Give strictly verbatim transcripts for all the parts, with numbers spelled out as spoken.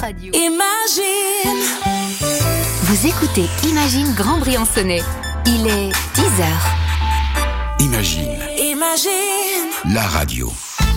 radio. Imagine. Vous écoutez Imagine Grand Briançonnais. Il est dix heures. Imagine. Imagine. La radio.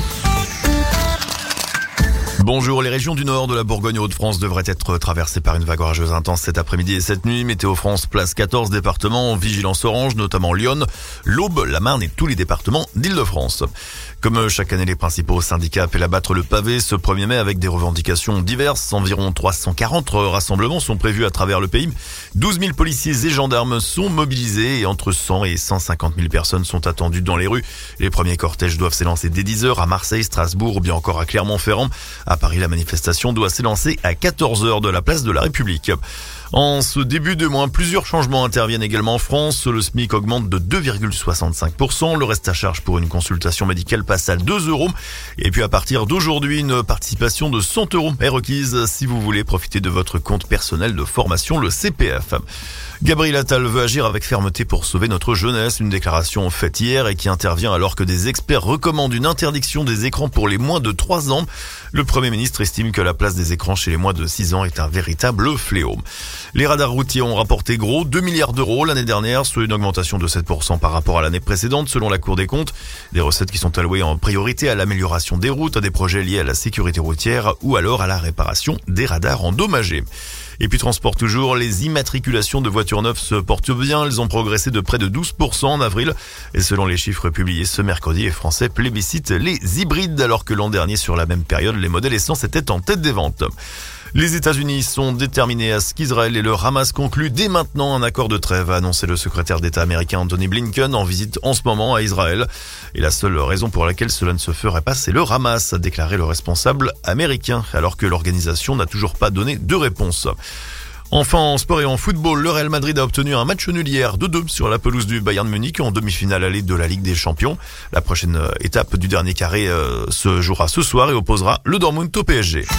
Bonjour, les régions du nord de la Bourgogne et Hauts-de-France devraient être traversées par une vague orageuse intense cet après-midi et cette nuit. Météo France place quatorze départements en vigilance orange, notamment Lyon, l'Aube, la Marne et tous les départements d'Île-de-France. Comme chaque année, les principaux syndicats appellent à battre le pavé ce premier mai avec des revendications diverses. Environ trois cent quarante rassemblements sont prévus à travers le pays. douze mille policiers et gendarmes sont mobilisés et entre cent et cent cinquante mille personnes sont attendues dans les rues. Les premiers cortèges doivent s'élancer dès dix heures à Marseille, Strasbourg ou bien encore à Clermont-Ferrand. À Paris, la manifestation doit s'élancer à quatorze heures de la place de la République. En ce début de mois, plusieurs changements interviennent également en France. Le SMIC augmente de deux virgule soixante-cinq pour cent. Le reste à charge pour une consultation médicale passe à deux euros. Et puis à partir d'aujourd'hui, une participation de cent euros est requise si vous voulez profiter de votre compte personnel de formation, le C P F. Gabriel Attal veut agir avec fermeté pour sauver notre jeunesse. Une déclaration faite hier et qui intervient alors que des experts recommandent une interdiction des écrans pour les moins de trois ans. Le Premier ministre estime que la place des écrans chez les moins de six ans est un véritable fléau. Les radars routiers ont rapporté gros deux milliards d'euros l'année dernière, soit une augmentation de sept pour cent par rapport à l'année précédente selon la Cour des comptes. Des recettes qui sont allouées en priorité à l'amélioration des routes, à des projets liés à la sécurité routière ou alors à la réparation des radars endommagés. Et puis transport toujours, les immatriculations de voitures neuves se portent bien. Elles ont progressé de près de douze pour cent en avril. Et selon les chiffres publiés ce mercredi, les Français plébiscitent les hybrides alors que l'an dernier sur la même période, les modèles essence étaient en tête des ventes. Les États-Unis sont déterminés à ce qu'Israël et le Hamas concluent dès maintenant un accord de trêve, a annoncé le secrétaire d'État américain Anthony Blinken en visite en ce moment à Israël. Et la seule raison pour laquelle cela ne se ferait pas, c'est le Hamas, a déclaré le responsable américain, alors que l'organisation n'a toujours pas donné de réponse. Enfin, en sport et en football, le Real Madrid a obtenu un match nul hier deux deux sur la pelouse du Bayern Munich en demi-finale allée de la Ligue des Champions. La prochaine étape du dernier carré euh, se jouera ce soir et opposera le Dortmund au P S G.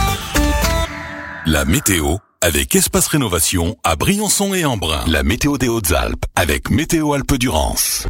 La météo avec Espace Rénovation à Briançon et Embrun. La météo des Hautes-Alpes avec Météo Alpes-Durance.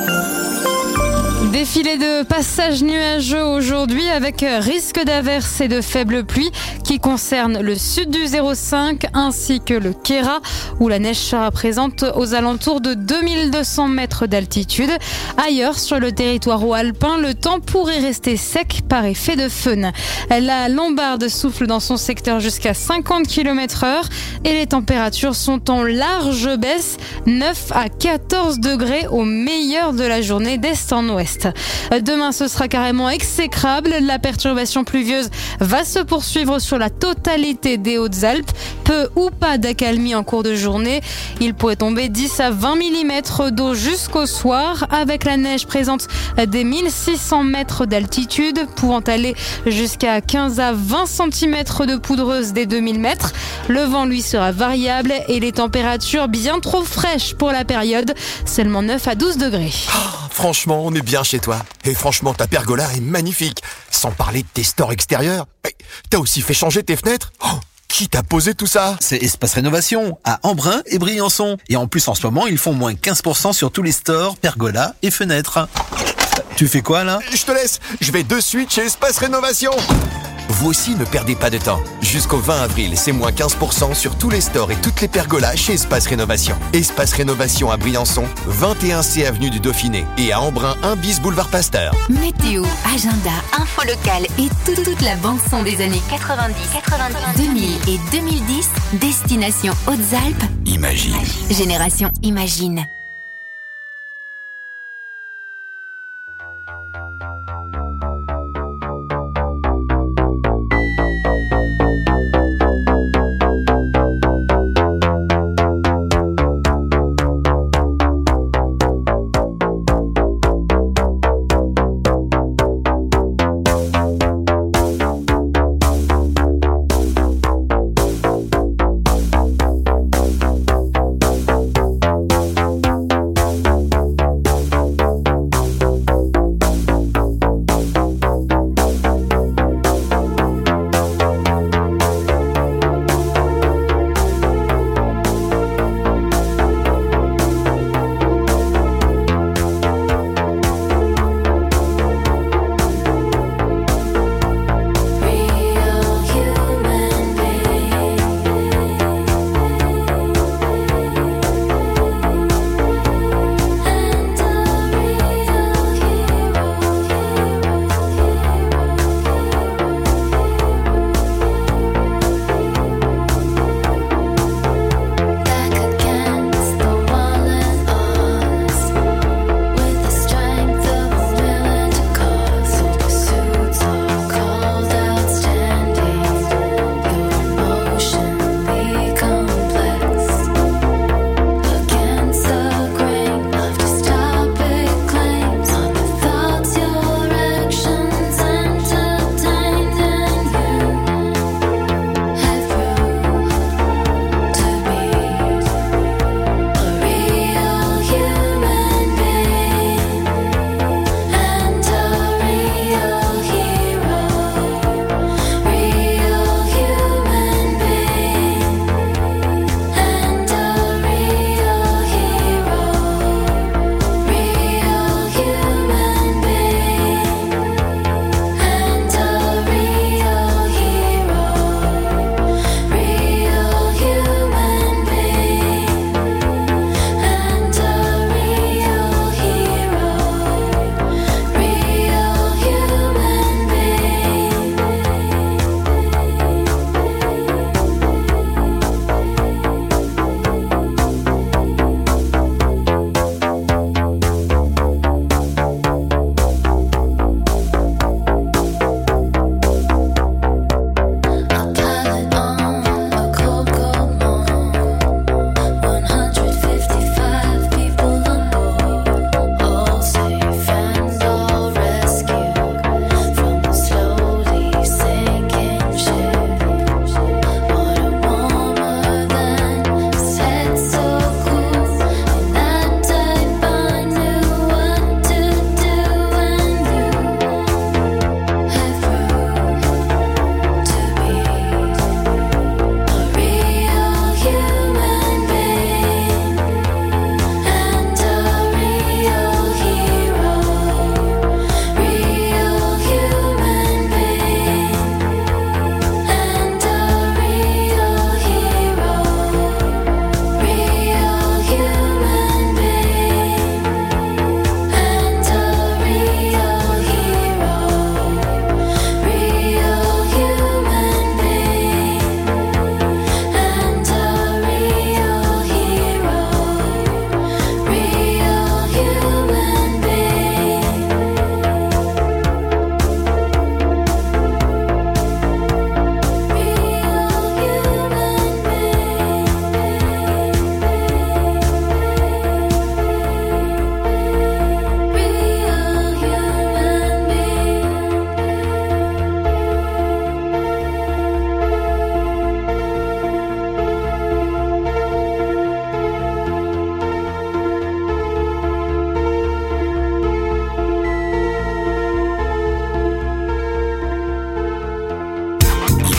Défilé de passages nuageux aujourd'hui avec risque d'averses et de faibles pluies qui concernent le sud du zéro cinq ainsi que le Queyras où la neige sera présente aux alentours de deux mille deux cents mètres d'altitude. Ailleurs sur le territoire haut-alpin, le temps pourrait rester sec par effet de feune. La Lombarde souffle dans son secteur jusqu'à cinquante kilomètres heure et les températures sont en large baisse, neuf à quatorze degrés au meilleur de la journée d'est en ouest. Demain, ce sera carrément exécrable. La perturbation pluvieuse va se poursuivre sur la totalité des Hautes-Alpes. Peu ou pas d'accalmie en cours de journée. Il pourrait tomber dix à vingt millimètres d'eau jusqu'au soir, avec la neige présente des mille six cents mètres d'altitude, pouvant aller jusqu'à quinze à vingt centimètres de poudreuse des deux mille mètres. Le vent, lui, sera variable et les températures bien trop fraîches pour la période, seulement neuf à douze degrés. Oh, franchement, on est bien chez toi. Et franchement, ta pergola est magnifique. Sans parler de tes stores extérieurs. Mais t'as aussi fait changer tes fenêtres ? Oh, qui t'a posé tout ça ? C'est Espace Rénovation, à Embrun et Briançon. Et en plus, en ce moment, ils font moins quinze pour cent sur tous les stores, pergolas et fenêtres. Tu fais quoi, là ? Je te laisse. Je vais de suite chez Espace Rénovation. Vous aussi, ne perdez pas de temps. Jusqu'au vingt avril, c'est moins quinze pour cent sur tous les stores et toutes les pergolas chez Espace Rénovation. Espace Rénovation à Briançon, vingt et un C avenue du Dauphiné et à Embrun, un bis boulevard Pasteur. Météo, agenda, info locale et toute, toute la bande-son des années quatre-vingt-dix, quatre-vingt-dix, deux mille et deux mille dix, destination Hautes-Alpes. Imagine. Génération Imagine.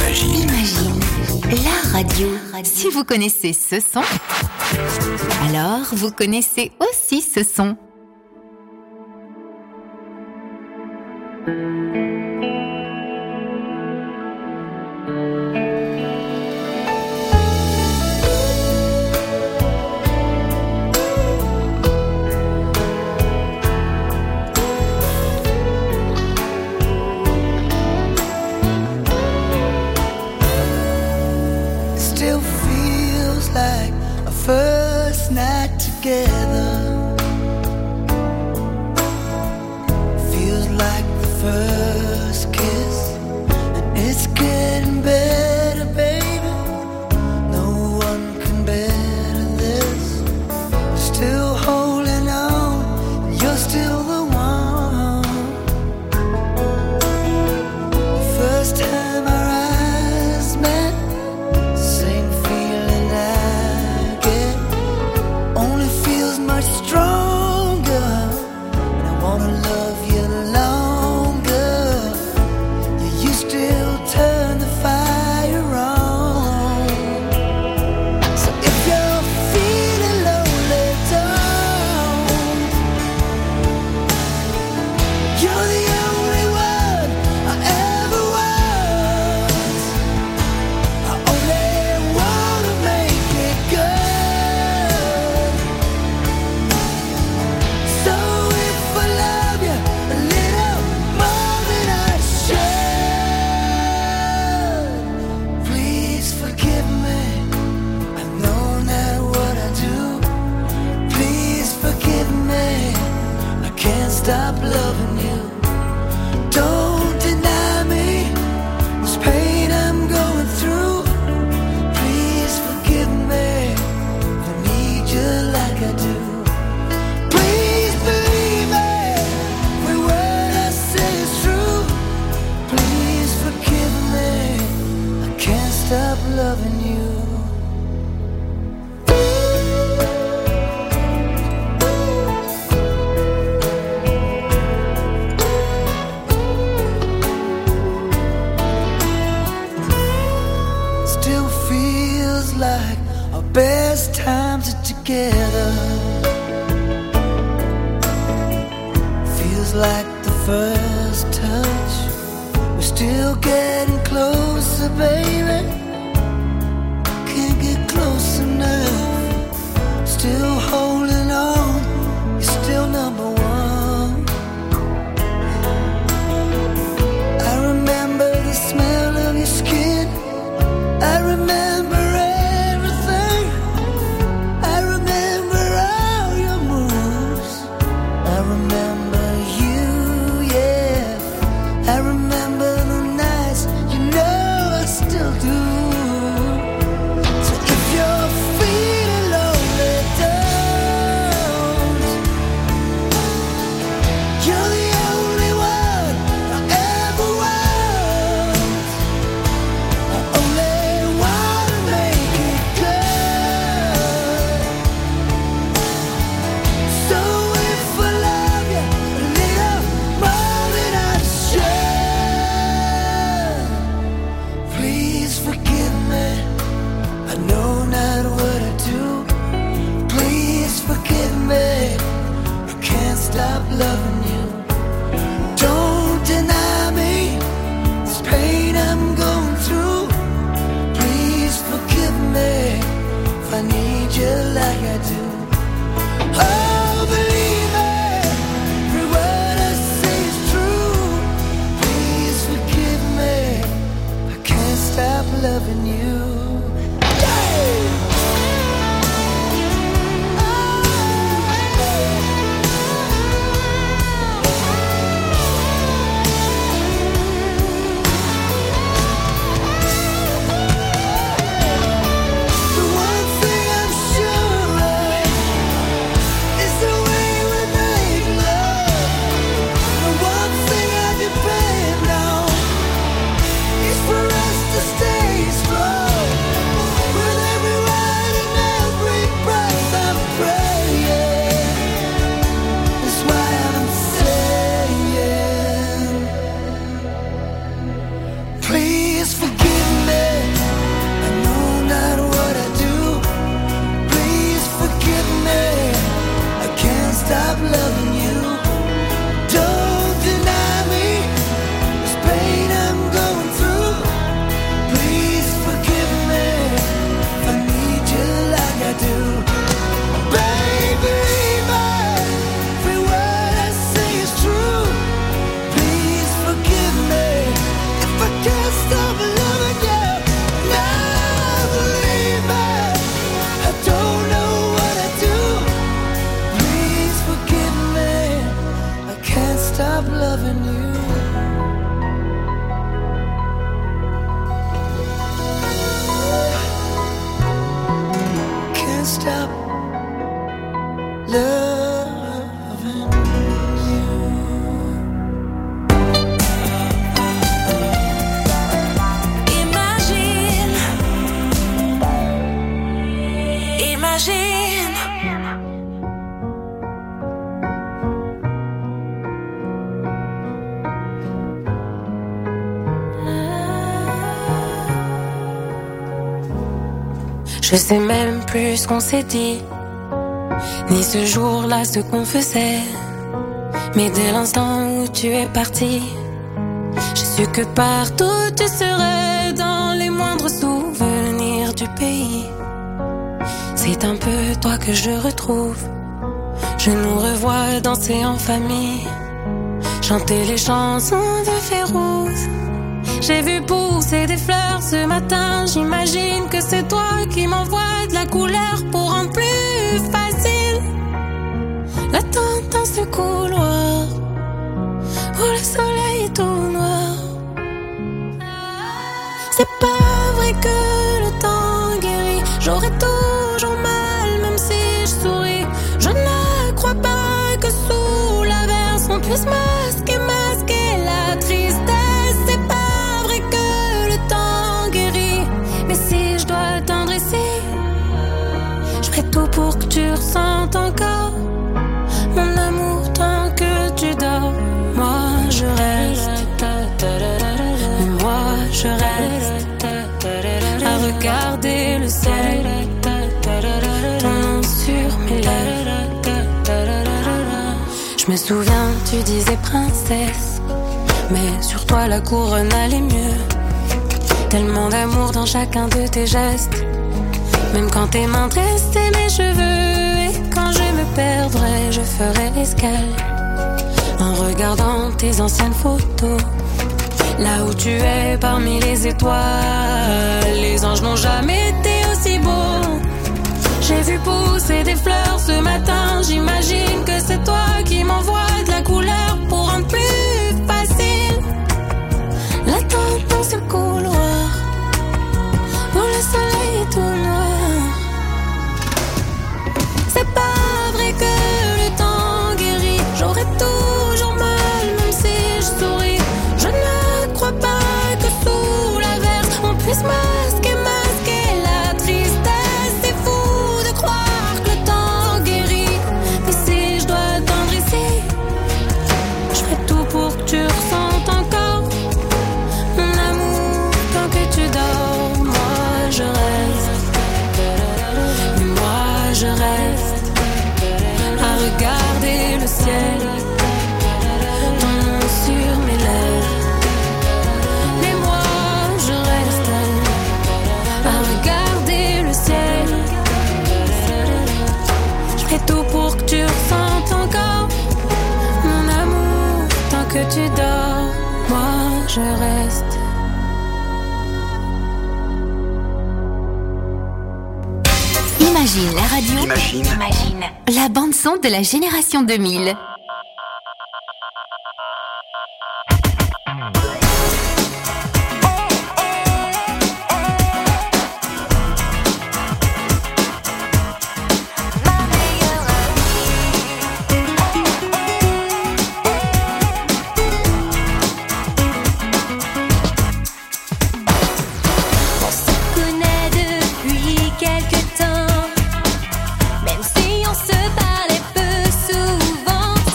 Imagine. Imagine, la radio. Si vous connaissez ce son, alors vous connaissez aussi ce son. First night together feels like the first kiss, and it's getting better, baby. No one can better this. Still holding on, you're still the one. The first time our eyes met, same feeling I get. Only feels much stronger, and I wanna love you longer. Yeah, you still turn the fire on. So if you're feeling lonely, don't. You're the only one I ever was. I only wanna make it good. So if I love you a little more than I should, please forgive me. I know not what I do. Please forgive me. I can't stop loving you. Don't deny me this pain I'm going through. Please forgive me. I need you like I do. Please believe me, every word I say is true. Please forgive me, I can't stop loving you. Still feels like our best times are together. Feels like the first touch. We're still getting closer, baby. Can't get close enough. Still holding on. You're still number one. I remember the smell of your skin. I remember everything. I remember all your moves. I remember you, yeah. I remember the nights, you know I still do. So if you're feeling lonely, don't. You're the only one I ever was. I only wanna make it good. So if I love you a little more than I should, please forgive me. I know not what I do. Please forgive me. I can't stop loving you. Don't deny me this pain I'm going through. Please forgive me if I need you like I do. Oh, believe me, every word I say is true. Please forgive me, I can't stop loving you. The one thing I'm sure of is the way we make love. The one thing I depend on is for us to stay strong. Je sais même plus ce qu'on s'est dit, ni ce jour-là ce qu'on faisait. Mais dès l'instant où tu es parti, j'ai su que partout tu serais, dans les moindres souvenirs du pays. C'est un peu toi que je retrouve. Je nous revois danser en famille, chanter les chansons de Férouz. J'ai vu pousser des fleurs ce matin, j'imagine que c'est toi qui m'envoies de la couleur pour rendre plus facile l'attente dans ce couloir où le soleil est tout noir. C'est pas vrai que le temps guérit, j'aurais toujours mal même si je souris. Je ne crois pas que sous l'averse on puisse masquer, masquer la tristesse. C'est pas vrai que le temps guérit, mais si je dois attendre ici, je ferai tout pour que tu ressentes encore mon amour tant que tu dors. Moi je reste, moi je reste à regarder le ciel, ton nom sur mes lèvres. Je me souviens, tu disais princesse, mais sur toi la couronne allait mieux. Tellement d'amour dans chacun de tes gestes, même quand tes mains tressaient mes cheveux. Et quand je me perdrai, je ferai escale en regardant tes anciennes photos. Là où tu es parmi les étoiles, les anges n'ont jamais été aussi beaux. J'ai vu pousser des fleurs ce matin, j'imagine que c'est toi qui m'envoies de la couleur pour rendre plus facile l'attente dans ce couloir où le soleil est tout noir. C'est pas vrai que le temps guérit, j'aurais toujours mal même si je souris. Je ne crois pas que sous l'averse on puisse masquer, masquer la tristesse. C'est fou de croire que le temps guérit, mais si je dois attendre ici, je ferai tout pour que tu ressentes encore mon amour tant que tu dors. Moi je reste, moi je reste à regarder le ciel, ton nom sur mes lèvres. Mais moi je reste à regarder le ciel. Je ferai tout pour que tu ressentes encore mon amour tant que tu dors. Moi je reste. Imagine la radio. Imagine. Imagine. La bande son de la génération deux mille. On se connaît depuis quelque temps, même si on se parlait peu souvent.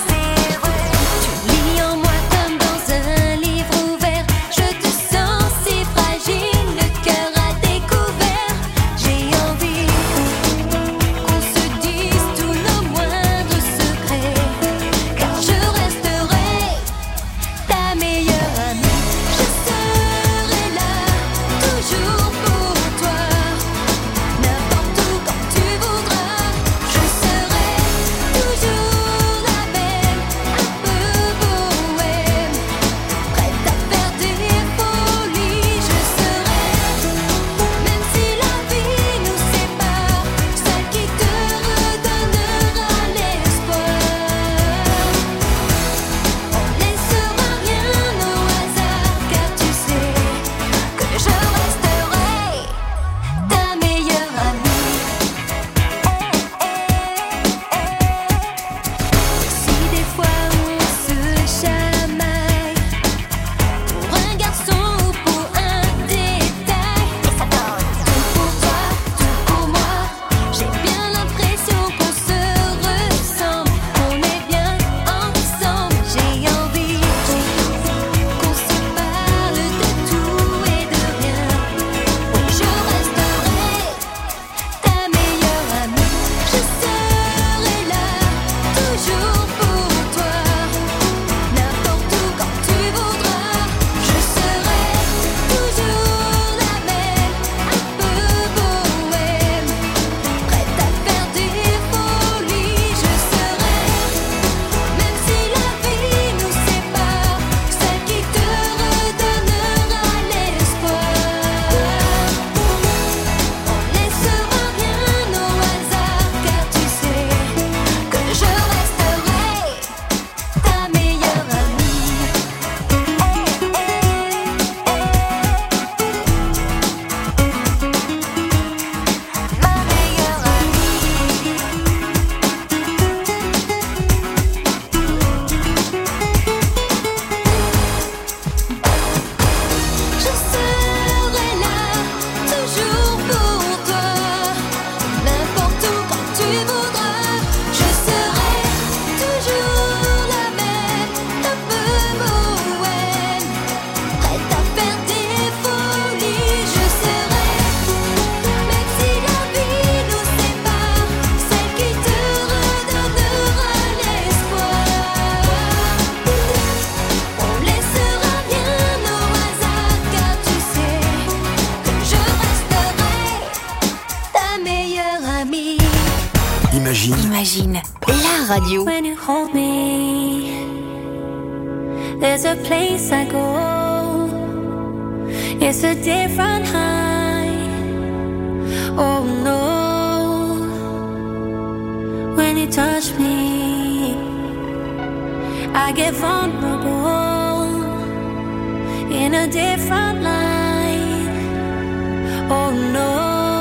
Imagine. Imagine, la radio. When you hold me, there's a place I go. It's a different high. Oh no. When you touch me, I get vulnerable in a different light. Oh no.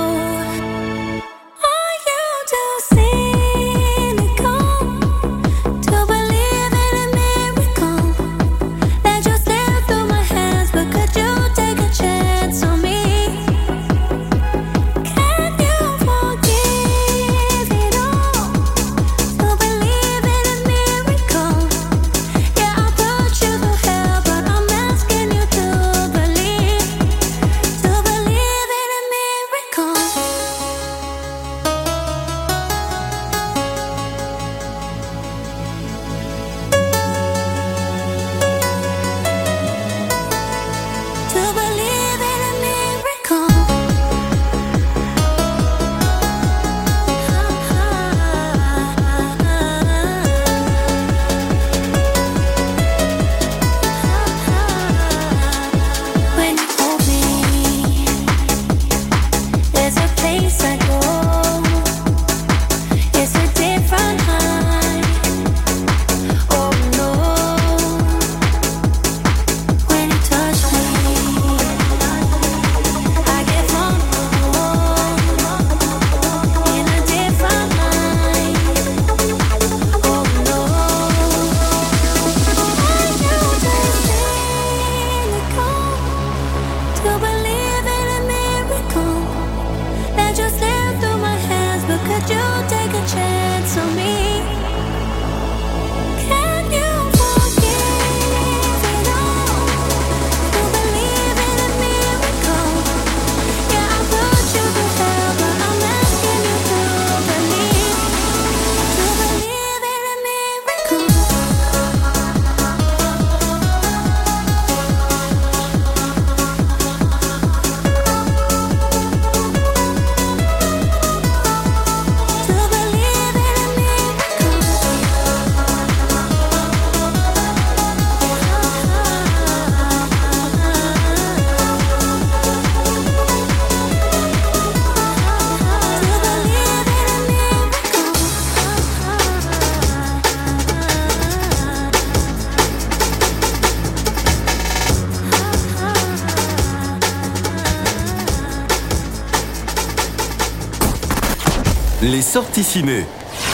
Les sorties ciné.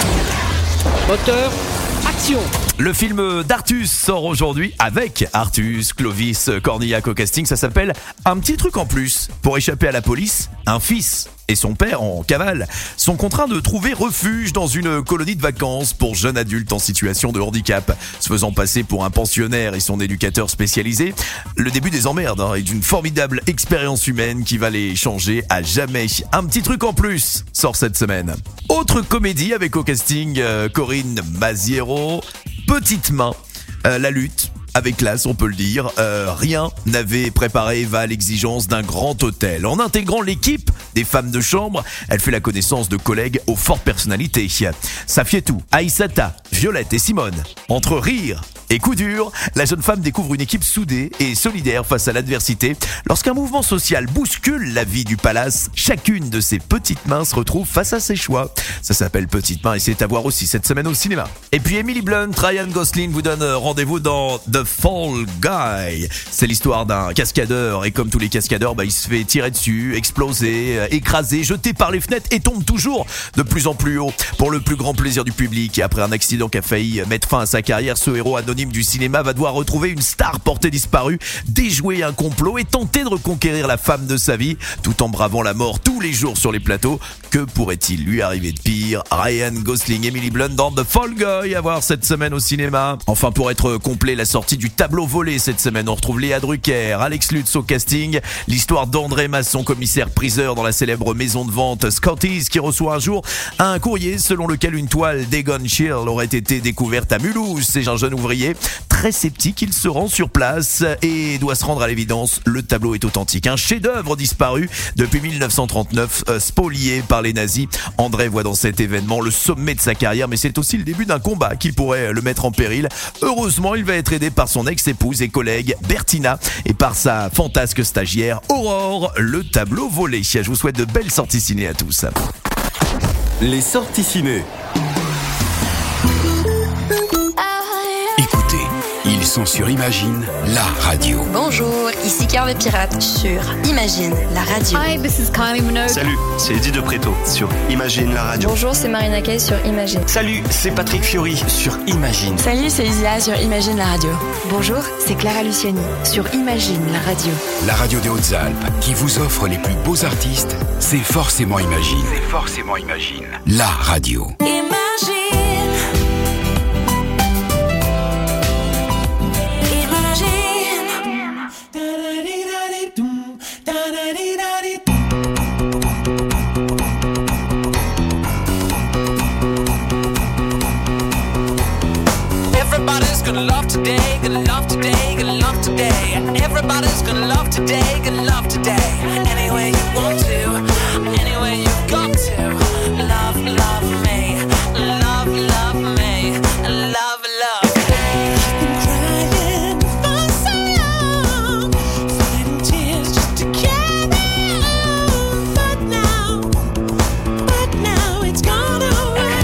Moteur, action. Le film d'Artus sort aujourd'hui avec Artus, Clovis, Cornillac au casting. Ça s'appelle Un petit truc en plus. Pour échapper à la police, un fils et son père en cavale sont contraints de trouver refuge dans une colonie de vacances pour jeunes adultes en situation de handicap. Se faisant passer pour un pensionnaire et son éducateur spécialisé, le début des emmerdes hein, et d'une formidable expérience humaine qui va les changer à jamais. Un petit truc en plus sort cette semaine. Autre comédie avec au casting euh, Corinne Maziero, Petite main, euh, la lutte. Avec classe, on peut le dire, euh, rien n'avait préparé Eva à l'exigence d'un grand hôtel. En intégrant l'équipe des femmes de chambre, elle fait la connaissance de collègues aux fortes personnalités. Safietou, Aïssata, Violette et Simone. Entre rire et coup dur, la jeune femme découvre une équipe soudée et solidaire face à l'adversité. Lorsqu'un mouvement social bouscule la vie du palace, chacune de ses petites mains se retrouve face à ses choix. Ça s'appelle Petite main et c'est à voir aussi cette semaine au cinéma. Et puis Emily Blunt, Ryan Gosling vous donne rendez-vous dans The Fall Guy. C'est l'histoire d'un cascadeur et comme tous les cascadeurs, bah, il se fait tirer dessus, exploser, écraser, jeté par les fenêtres et tombe toujours de plus en plus haut. Pour le plus grand plaisir du public et après un accident qui a failli mettre fin à sa carrière, ce héros anonyme du cinéma va devoir retrouver une star portée disparue, déjouer un complot et tenter de reconquérir la femme de sa vie tout en bravant la mort tous les jours sur les plateaux. Que pourrait-il lui arriver de pire? Ryan Gosling, Emily Blunt dans The Fall Guy à voir cette semaine au cinéma. Enfin, pour être complet, la sortie du tableau volé cette semaine. On retrouve Léa Drucker, Alex Lutz au casting, l'histoire d'André Masson, commissaire priseur dans la célèbre maison de vente Scotty's, qui reçoit un jour un courrier selon lequel une toile d'Egon Schiele aurait été découverte à Mulhouse. C'est un jeune ouvrier Spolié. Très sceptique, il se rend sur place et doit se rendre à l'évidence. Le tableau est authentique. Un chef-d'œuvre disparu depuis dix-neuf cent trente-neuf, euh, spolié par les nazis. André voit dans cet événement le sommet de sa carrière, mais c'est aussi le début d'un combat qui pourrait le mettre en péril. Heureusement, il va être aidé par son ex-épouse et collègue Bertina et par sa fantasque stagiaire Aurore. Le tableau volé. Je vous souhaite de belles sorties ciné à tous. Les sorties ciné. Écoutez, ils sont sur Imagine, la radio. Bonjour, ici Carve Pirate sur Imagine, la radio. Hi, this is Kylie Minogue. Salut, c'est Eddie de Préto sur Imagine, la radio. Bonjour, c'est Marina Kaye sur Imagine. Salut, c'est Patrick Fiori sur Imagine. Salut, c'est Isia sur Imagine, la radio. Bonjour, c'est Clara Luciani sur Imagine, la radio. La radio des Hautes-Alpes qui vous offre les plus beaux artistes, c'est forcément Imagine. C'est forcément Imagine. La radio. Imagine. Everybody's gonna love today, gonna love today, gonna love today. Everybody's gonna love today, gonna love today. Any way you want to, any way you've got to. Love, love me, love, love me, love, love me. Crying for so long, fighting tears just to carry on. But now, but now it's gone away.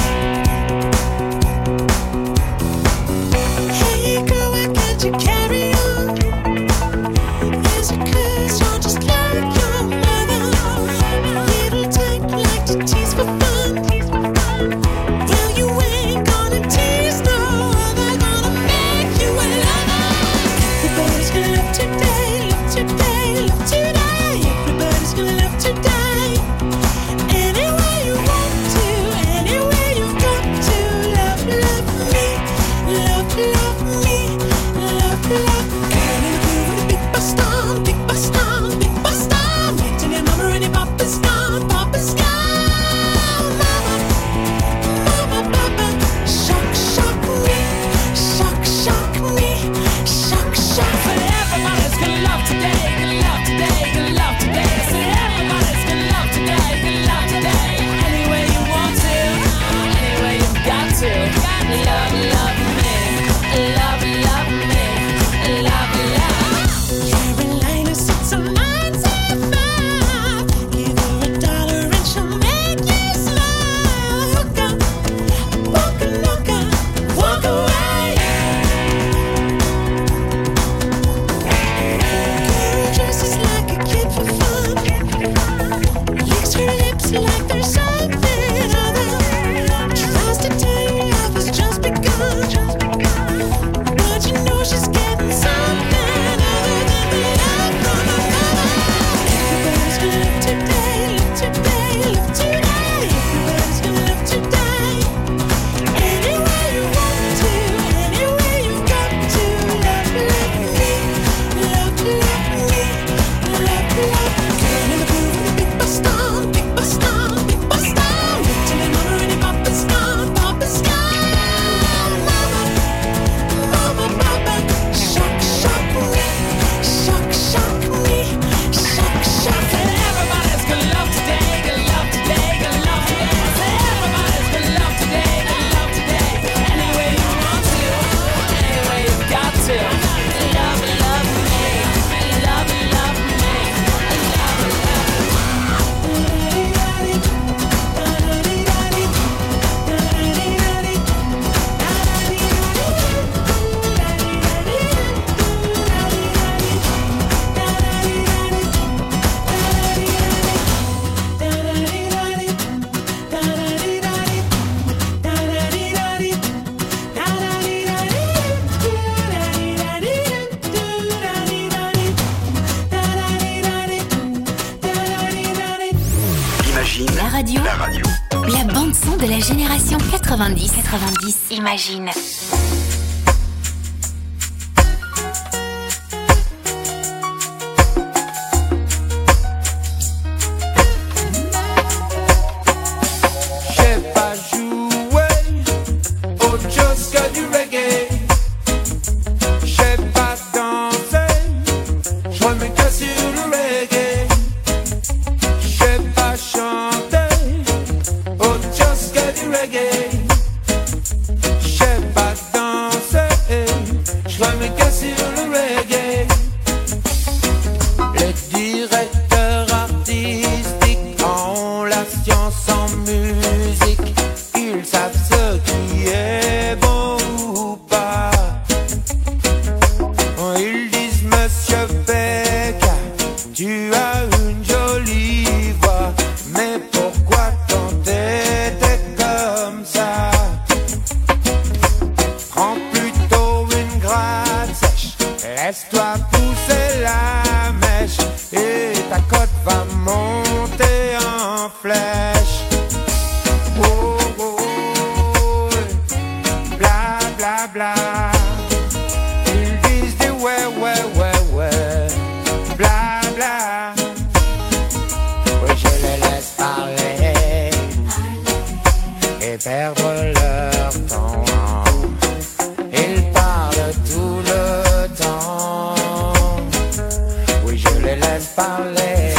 Hey girl, why can't you carry on? Is it 'cause you're just like your mother? Little tight, like to tease for fun. Well, you ain't gonna tease no other, gonna make you a lover. Everybody's gonna love today, love today, love today. Everybody's gonna love today. Any way you want to, any way you've got to. Love, love me, love, love me, love, love. Girl in the groove with a big bus down, big bus down, big bus down. Wait till your mama and your papa's gone, papa's gone. Mama, mama, papa, shock, shock me, shock, shock me, shock, shock. But everybody's gonna love today, gonna love today, gonna love today. I said everybody's gonna love today, gonna love today. Any way you want to, any way you've got to. Love, love me, love, love me, love, love. Carolina sits on nine seven five. Give her a dollar and she'll make you smile. Hook up, walk and look up, walk away. Girl dresses like a kid for fun. Licks her lips like there's something other. Tries to tell you love has just begun. But you know she's getting something other than the love from her mother. Everybody's gonna love today, love today, love today. Everybody's gonna love today. Any way you want to, any way you've got to. Love, love me, love, love me, love, love. Girl in the groove with a big bus down, big bus down, big bus down. Wait till your mama and your papa's gone, papa's gone. Mama, mama, papa, shock, shock me, shock, shock me, shock, shock. Said everybody's gonna love today, gonna love today, gonna love today. I said everybody's gonna love today, gonna love today. Any way you want to, any way you've got to. Love, love me, love, love me, Imagine, La radio, la radio. la bande son de la génération quatre-vingt-dix. quatre-vingt-dix, Imagine. J'ai pas joué au Joska du reggae. flèche. Oh, oh, oh, bla bla bla. Ils disent des ouais, ouais, ouais, ouais, bla bla. Oui, je les laisse parler et perdre leur temps. Ils parlent tout le temps. Oui, je les laisse parler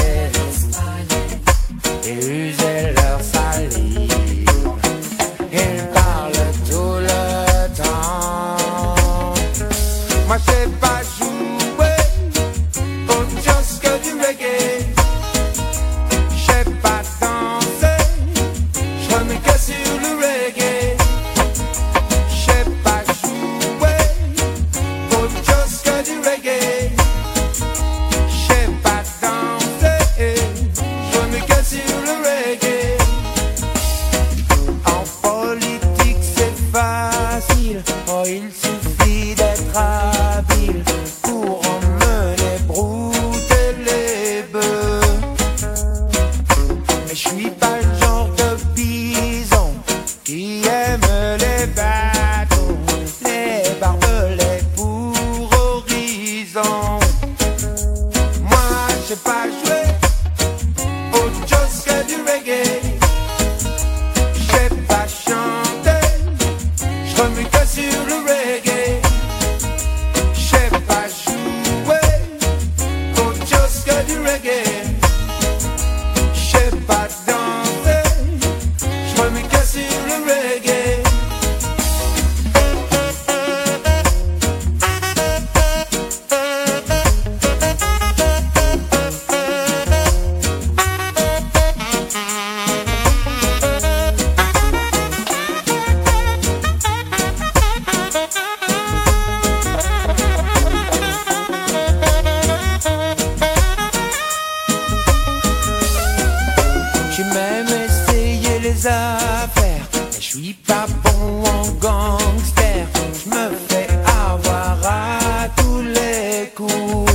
et user leur salive. Ils parlent tout le temps. Moi, je sais pas jouer autre chose que du reggae. Je sais pas danser, je remets que sur le reggae. Je sais pas jouer autre chose que du reggae. Je sais pas danser, je remets que sur le reggae. En politique c'est facile, oh il suffit d'être habile pour emmener brouter les bœufs. Mais je suis pas le genre de bison qui aime les bateaux, les barbelés pour horizon. Moi je sais pas jouer autre chose que du reggae. Je sais pas chanter, je remue que sur le reggae. Je sais pas jouer autre chose que du reggae. Je sais pas danser, je remue que sur le reggae. J'ai même essayé les affaires, mais je suis pas bon en gangster. Je me fais avoir à tous les coups.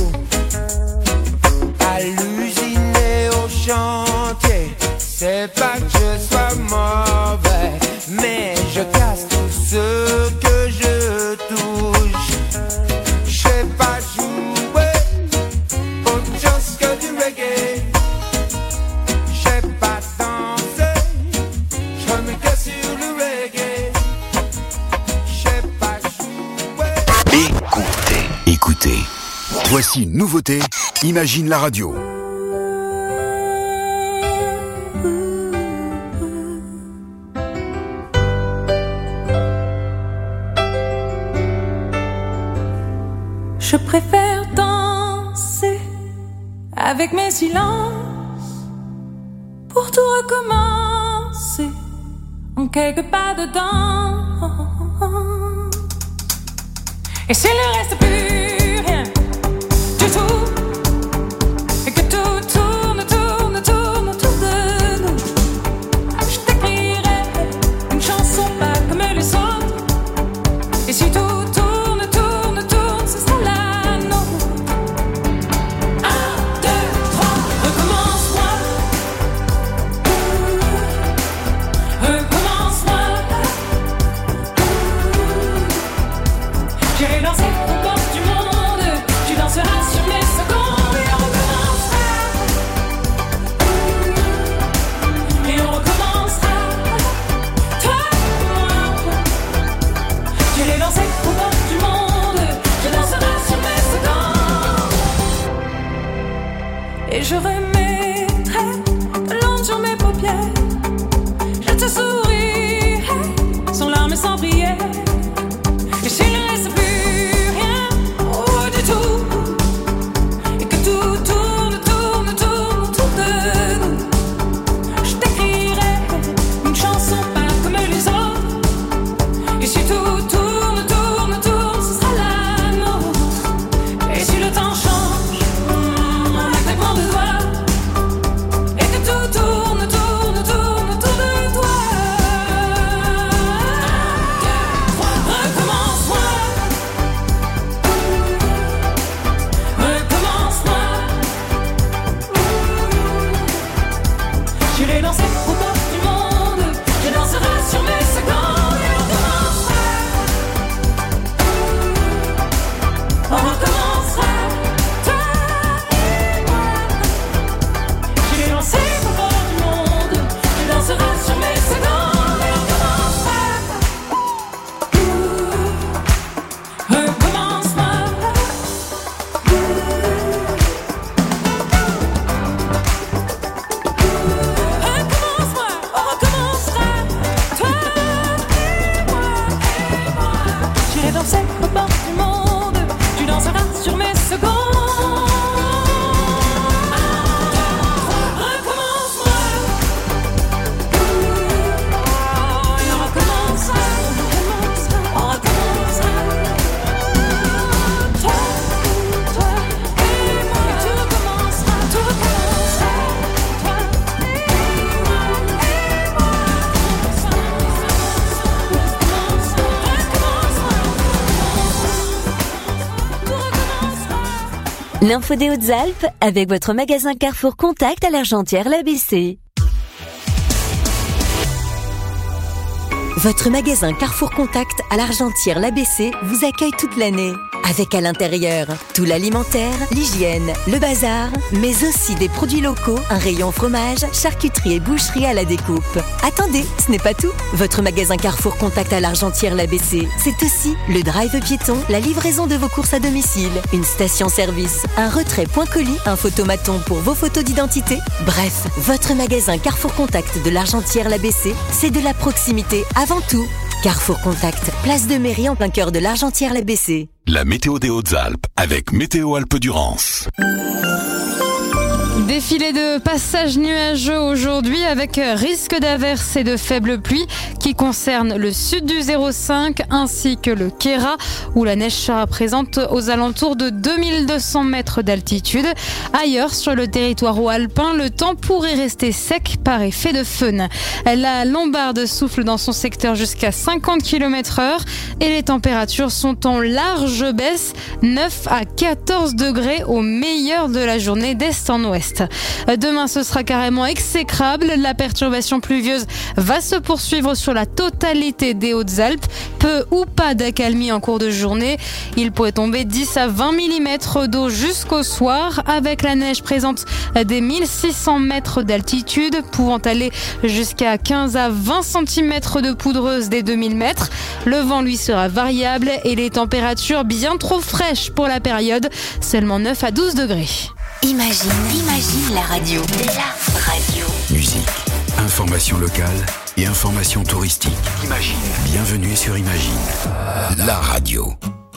À l'usine et au chantier, c'est pas que je sois mauvais, mais je casse tout ce que je touche. Je sais pas jouer autre chose que du reggae. Je sais pas danser, je remets que sur le reggae. Je sais pas jouer. Écoutez, écoutez. Voici une nouveauté, Imagine la radio. Je préfère danser avec mes silences pour tout recommencer en quelques pas dedans. Et s'il ne reste plus rien du tout, et que tout tourne, tourne, tourne autour de nous, je t'écrirai une chanson pas comme les autres. Et si tout tourne, tourne, tourne, ce sera la nôtre. Un, deux, trois, recommence-moi. Recommence-moi. J'irai danser au bord du monde. Tu danseras sur mes secondes. Et on recommencera. Et on recommencera. Toi et moi. J'irai danser au bord du monde. Tu danseras sur mes secondes. Et je remettrai de l'ombre sur mes paupières. Je te sourirai sans larmes et sans prière. Et s'il ne reste plus rien, oh, du tout, et que tout tourne, tourne, tourne autour de nous, je t'écrirai une chanson pas comme les autres. Et si tout tourne, tourne, tourne, ce sera la nôtre. Et si le temps change, mm, en un claquement de doigts, et que tout tourne, tourne, tourne autour de toi. Recommence-moi. Recommence-moi. J'irai danser L'info des Hautes-Alpes avec votre magasin Carrefour Contact à l'Argentière-l'A B C. Votre magasin Carrefour Contact à l'Argentière-l'A B C vous accueille toute l'année. Avec à l'intérieur tout l'alimentaire, l'hygiène, le bazar, mais aussi des produits locaux, un rayon fromage, charcuterie et boucherie à la découpe. Attendez, ce n'est pas tout. Votre magasin Carrefour Contact à l'Argentière-l'A B C, c'est aussi le drive piéton, la livraison de vos courses à domicile, une station-service, un retrait point colis, un photomaton pour vos photos d'identité. Bref, votre magasin Carrefour Contact de l'Argentière-l'A B C, c'est de la proximité avant tout. Carrefour Contact, place de mairie en plein cœur de l'Argentière-l'A B C. La météo des Hautes-Alpes avec Météo Alpes-Durance. Défilé de passages nuageux aujourd'hui avec risque d'averses et de faibles pluies qui concernent le sud du zéro cinq ainsi que le Queyras où la neige sera présente aux alentours de deux mille deux cents mètres d'altitude. Ailleurs sur le territoire alpin, le temps pourrait rester sec par effet de feune. La Lombarde souffle dans son secteur jusqu'à cinquante kilomètres heure et les températures sont en large baisse, neuf à quatorze degrés au meilleur de la journée d'est en ouest. Demain, ce sera carrément exécrable. La perturbation pluvieuse va se poursuivre sur la totalité des Hautes-Alpes. Peu ou pas d'accalmie en cours de journée. Il pourrait tomber dix à vingt millimètres d'eau jusqu'au soir, avec la neige présente des mille six cents mètres d'altitude, pouvant aller jusqu'à quinze à vingt centimètres de poudreuse des deux mille mètres. Le vent, lui, sera variable et les températures bien trop fraîches pour la période, seulement neuf à douze degrés. Imagine, imagine la radio. La radio. Musique, information locale et information touristique. Imagine. Bienvenue sur Imagine, la radio.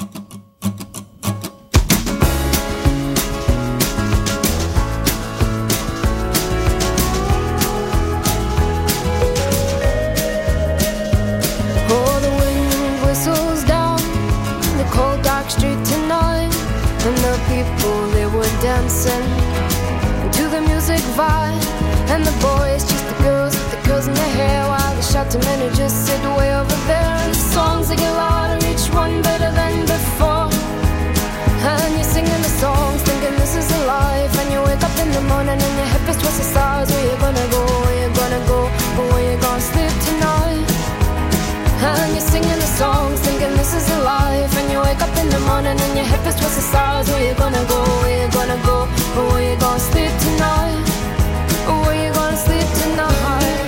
Oh, the wind whistles down the cold dark street tonight, and the people they were dancing to the music vibe, and the boys just the girls with the girls in their hair, while the shouting men who just sit way over there. And the songs they get louder, each one better than before, and you're singing the songs thinking this is a life, and you wake up in the morning and your head feels twice the size. Where you gonna go, where you gonna go, but where you gonna sleep tonight? And you're singing the songs thinking this is a life, and you wake up in the morning and your head feels twice the size. Where you gonna go, where you gonna go, but where you gonna sleep tonight? Where you gonna sleep tonight?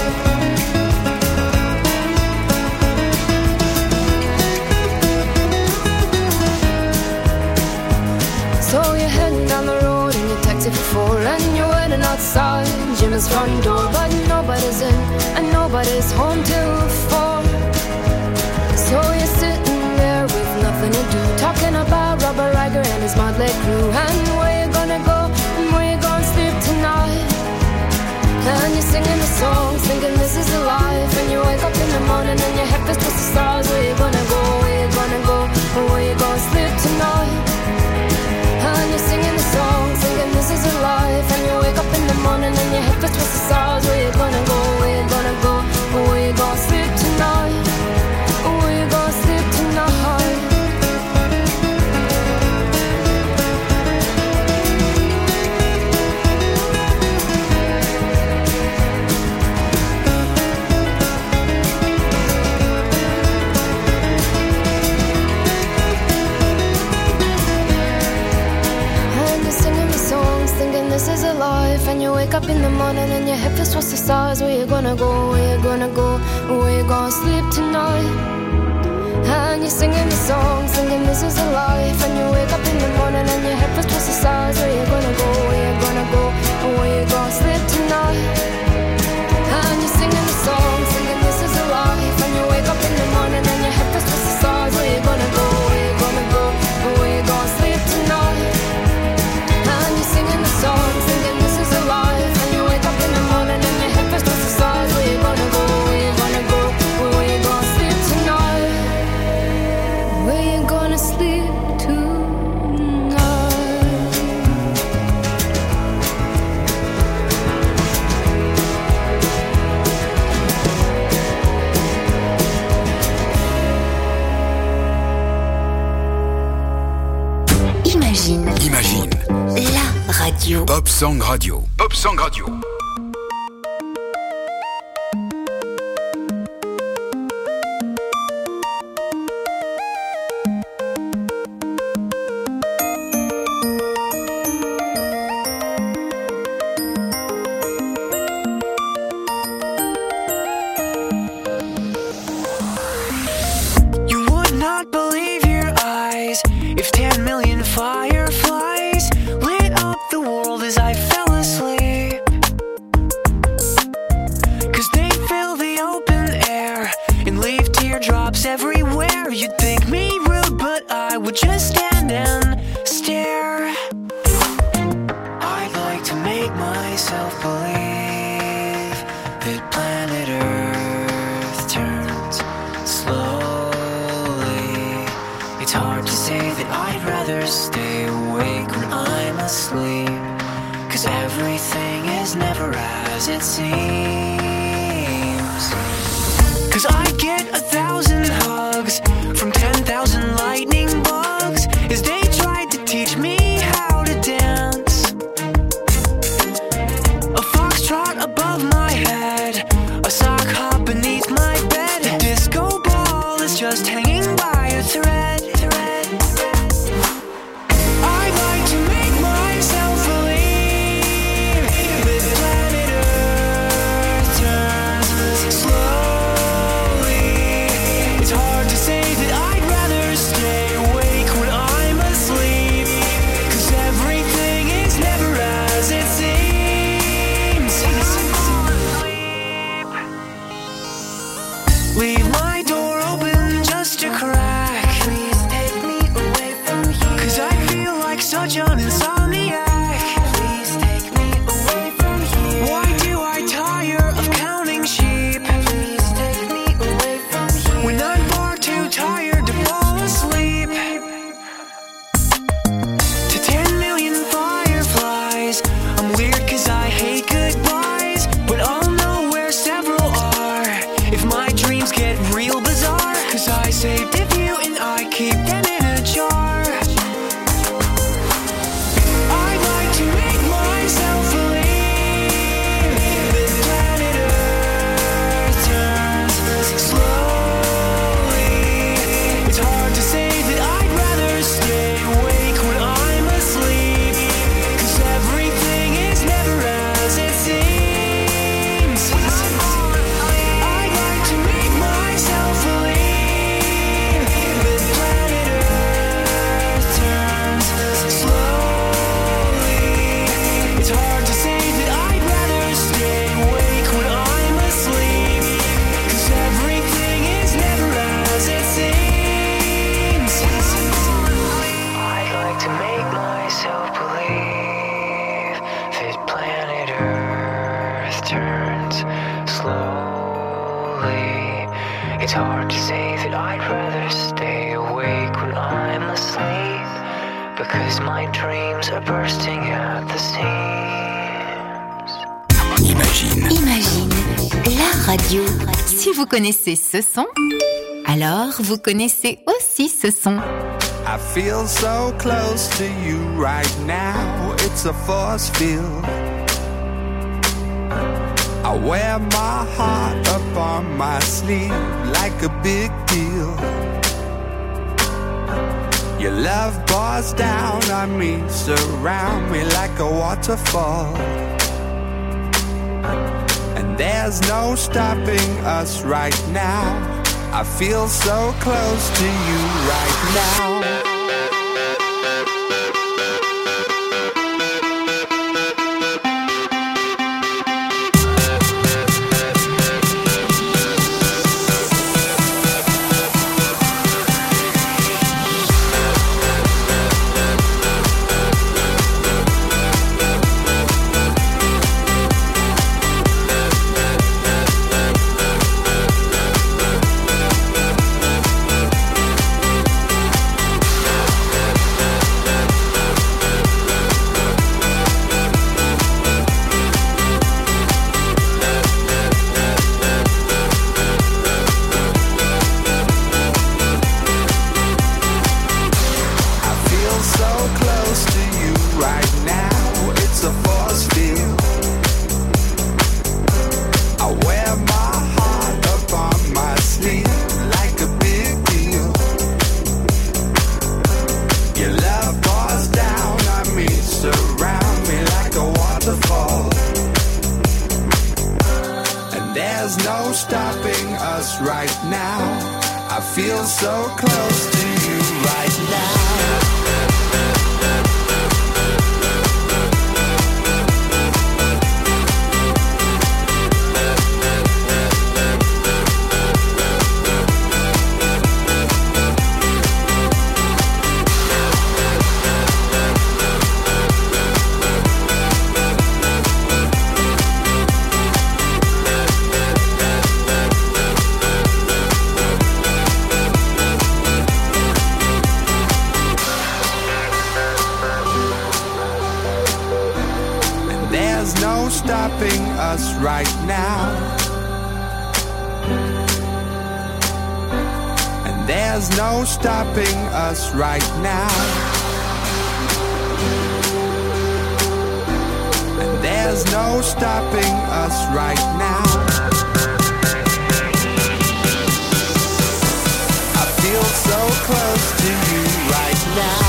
So you're heading down the road in your taxi for four, and you're waiting outside Jim's front door, but nobody's in and nobody's home till four. So you're sitting there with nothing to do, talking about Robert Riger and his motley crew, and where you gonna go and where you gonna sleep tonight? And you're singing the songs thinking this is a life, and you wake up in the morning and your head feels twice the stars. Where you gonna go, where you gonna go, and where you gonna sleep tonight? And you're singing the songs thinking this is a life, and you wake up in the morning and your head feels twice the stars. Where you gonna go, where you gonna go, and where you gonna sleep tonight? Where you gonna sleep tonight? This is a life, and you wake up in the morning and your head feels twice the stars. Where you gonna go, where you gonna go, where you gonna sleep tonight? And you're singing the song, singing this is a life, and you wake up in the morning and your head feels twice the stars. Where you gonna go, where you gonna go, where you gonna sleep tonight? And you're singing the song, singing this is a life, and you wake up in the morning and your head feels twice the stars. Where you gonna go, where you gonna go, where you gonna sleep tonight? And you're singing the song, singing this is a life, and you wake up in the morning and your head feels twice the stars. Where you gonna go, where you gonna go, where you gonna sleep tonight? Where you gonna sleep tonight? Pop Song Radio. Pop Song Radio. You would not believe your eyes if ten million fireflies lit up the world as I fell asleep. 'Cause they fill the open air and leave teardrops everywhere. You'd think me rude, but I would just stand and stare. I'd like to make myself believe that planet Earth turns slowly. It's hard to say that I'd rather stay awake when I'm asleep, 'cause everything is never as it seems. 'Cause I get a thousand hugs from ten thousand lightning bugs as they tried to teach me how to dance. A foxtrot above my head, a sock hop beneath my bed. A disco ball is just hanging by a thread. I'd like to make myself believe that planet Earth turns slowly. It's hard to say that I'd rather stay awake when I'm asleep, 'cause everything is never as it seems. Leave my door open just a crack. Please take me away from here, 'cause I feel like such an insomniac. Please take me away from here. Why do I tire of counting sheep? Please take me away from here, when I'm far too tired to fall asleep. To ten million fireflies, I'm weird 'cause I hate goodbyes, but I'll know where several are if my dreams get real bizarre, 'cause I saved a few and I keep them in a jar. I'd like to make myself believe that planet Earth turns slowly. It's hard to say that I'd rather stay awake when I'm asleep, 'cause everything is never as it seems. I'd like to make myself believe that planet Earth turns slowly. It's hard to say that I'd rather stay awake when I'm asleep, 'cause everything is never as it seems. I'd like to make myself believe that planet Earth turns slowly. It's hard to say that I'd rather stay awake when I'm asleep, because my dreams are bursting at the seams. Imagine. Imagine, la radio. Si vous connaissez ce son, alors vous connaissez aussi ce son. I feel so close to you right now, it's a force field. I wear my heart up on my sleeve like a big deal. Your love pours down on me, surround me like a waterfall. And there's no stopping us right now. I feel so close to you right now. there's no stopping us right now. I feel so close to you right now. Stopping us right now. And there's no stopping us right now. And there's no stopping us right now. I feel so close to you right now.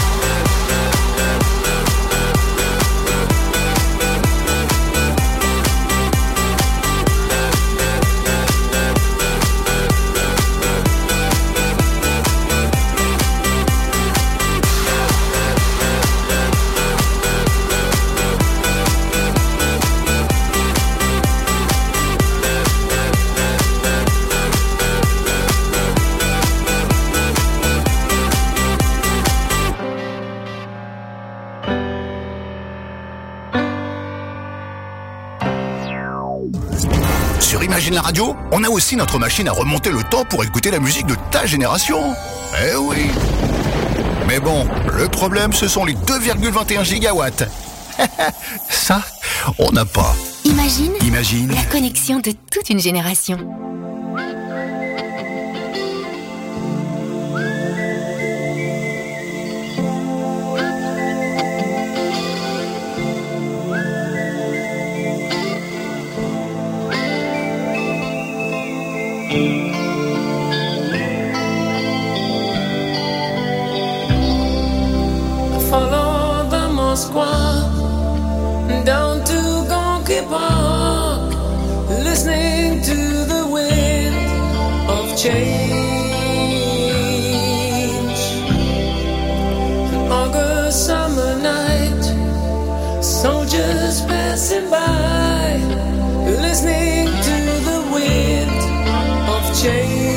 Sur Imagine la radio, on a aussi notre machine à remonter le temps pour écouter la musique de ta génération. Eh oui. Mais bon, le problème, ce sont les deux virgule vingt et un gigawatts. Ça, on n'a pas. Imagine, Imagine la connexion de toute une génération. Follow the Moskwa down to Gonky Park, listening to the wind of change. An August summer night, soldiers passing by, listening to the wind of change.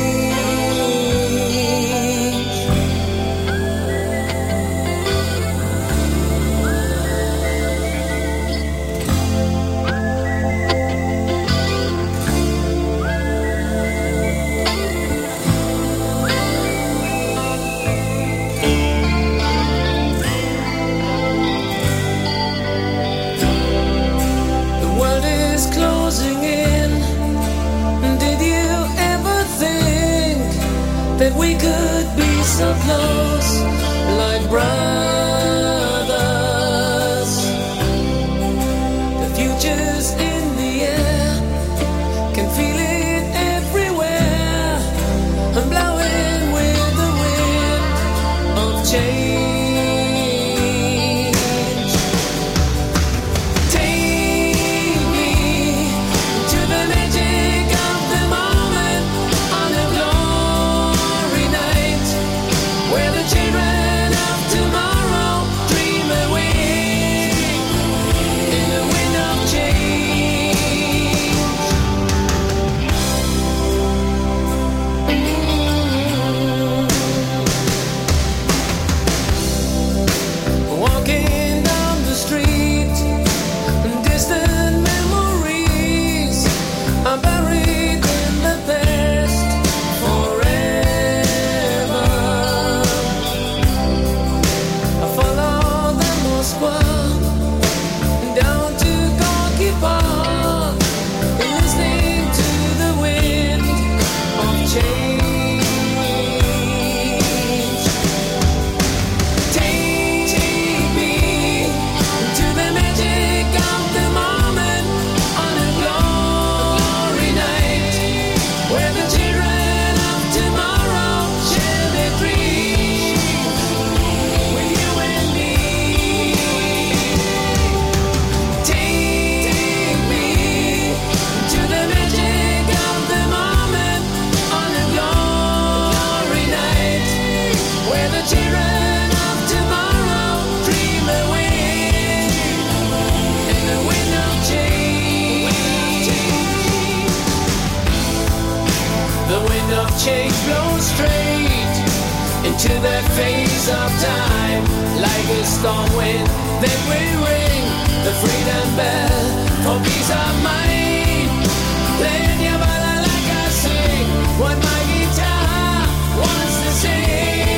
change flows straight into the face of time. Like a storm wind, then we ring the freedom bell for peace of mind. Playing your ballad like I sing what my guitar wants to sing.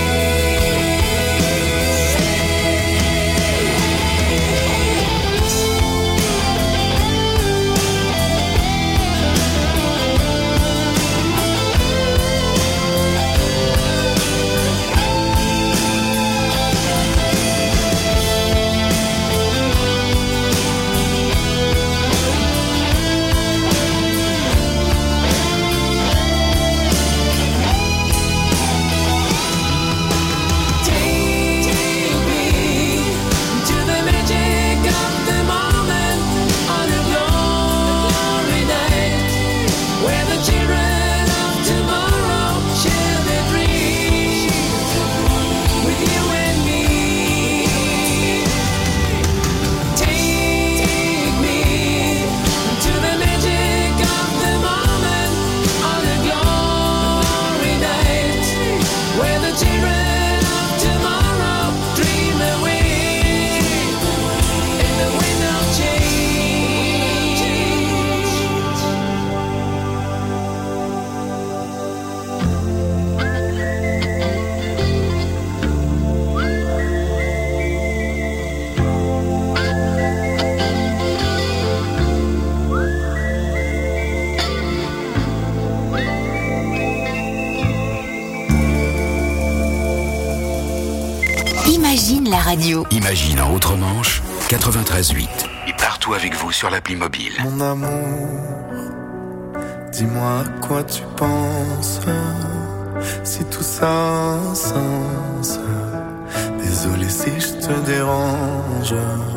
Imagine la radio. Imagine en Outre-Manche, quatre-vingt-treize huit. Et partout avec vous sur l'appli mobile. Mon amour, dis-moi à quoi tu penses. Si tout ça a un sens. Désolé si je te dérange.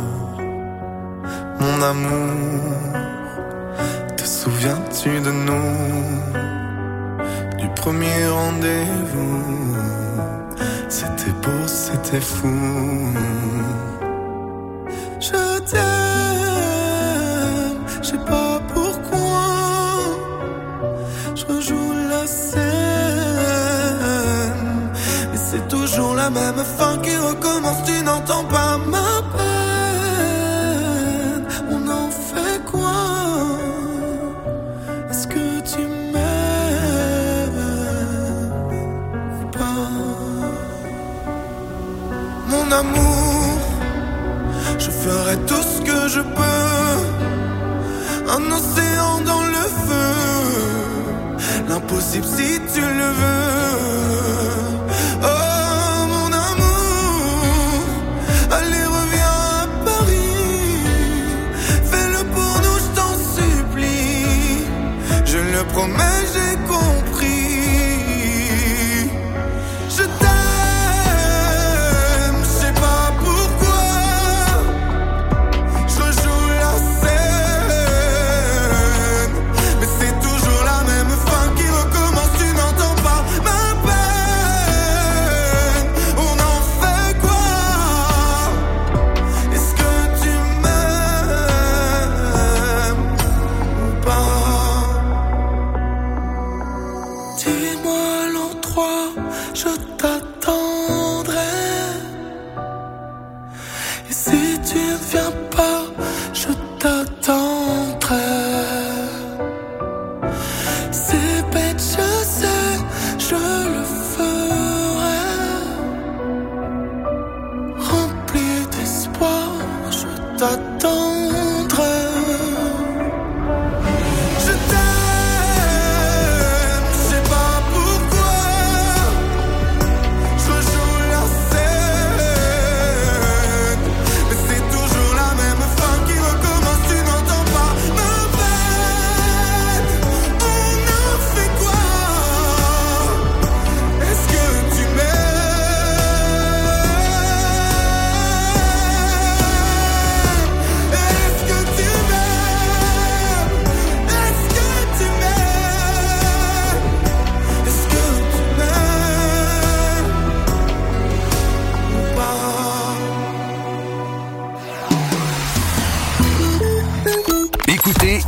Mon amour, te souviens-tu de nous? Du premier rendez-vous. C'était beau, c'était fou. Je t'aime, je sais pas pourquoi. Je rejoue la scène, mais c'est toujours la même fin qui recommence. Tu n'entends pas ma peine. On en fait quoi? Est-ce que tu mon amour, je ferai tout ce que je peux. Un océan dans le feu, l'impossible si tu le veux. Oh mon amour, allez reviens à Paris. Fais-le pour nous, je t'en supplie. Je le promets, j'ai compris. Je t'aime.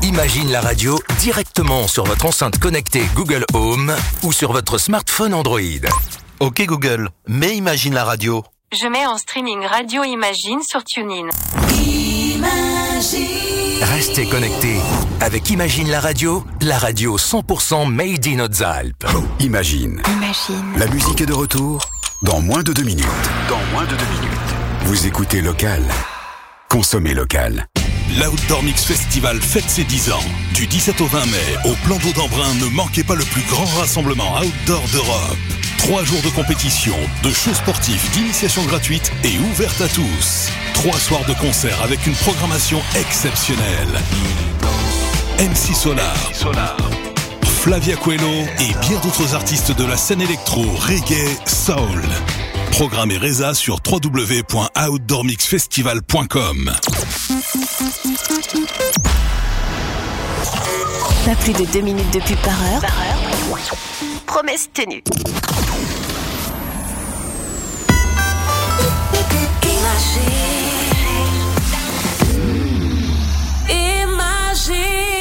Imagine la radio directement sur votre enceinte connectée Google Home ou sur votre smartphone Android. Ok Google, mets Imagine la radio. Je mets en streaming Radio Imagine sur TuneIn. Imagine. Restez connectés. Avec Imagine la radio, la radio cent pour cent made in Hautes-Alpes. Imagine. Imagine. La musique est de retour dans moins de deux minutes. Dans moins de deux minutes. Vous écoutez local. Consommez local. L'Outdoor Mix Festival fête ses dix ans. Du dix-sept au vingt mai, au plan d'eau d'Embrun, ne manquez pas le plus grand rassemblement outdoor d'Europe. Trois jours de compétition, de shows sportifs, d'initiation gratuite et ouverte à tous. Trois soirs de concert avec une programmation exceptionnelle. M C Solar, Flavia Coelho et bien d'autres artistes de la scène électro, reggae, soul. Programme et résa sur w w w point outdoor mix festival point com. Pas plus de deux minutes de pub par heure. Par heure. Promesse tenue. Imagine.